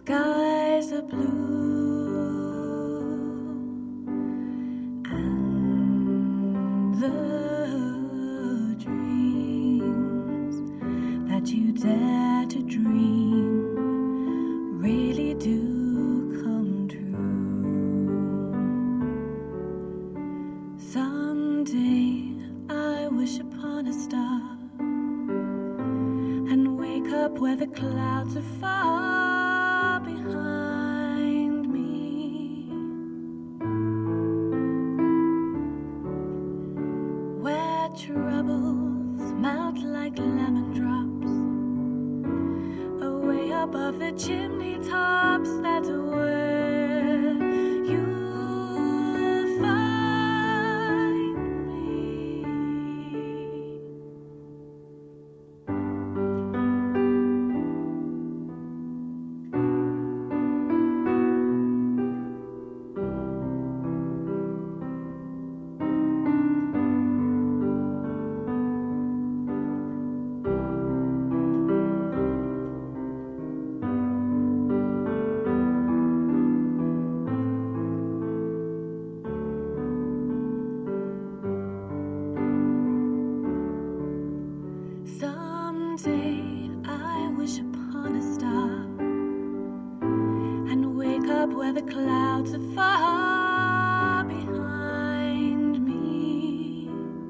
skies are blue and the dreams that you dare to dream really do come true. Someday I wish upon a star and wake up where the clouds are far behind me, where troubles melt like lemon drops away above the chimney tops. That's where you'll find me. Someday I wish upon a star and wake up where the clouds are far behind me,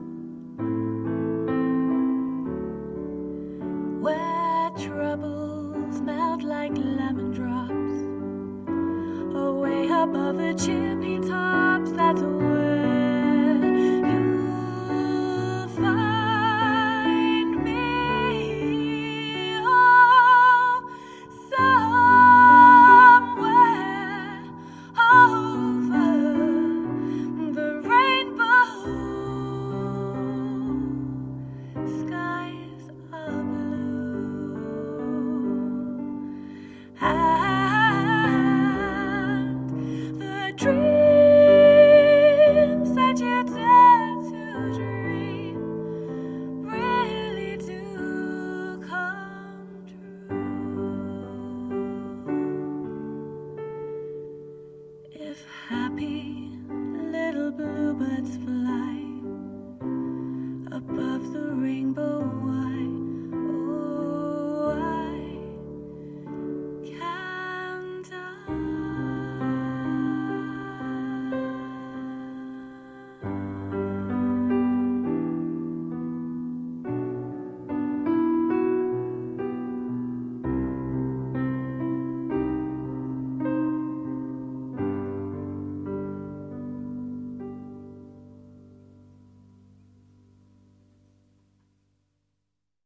where troubles melt like lemon drops away above the chimney tops. That's where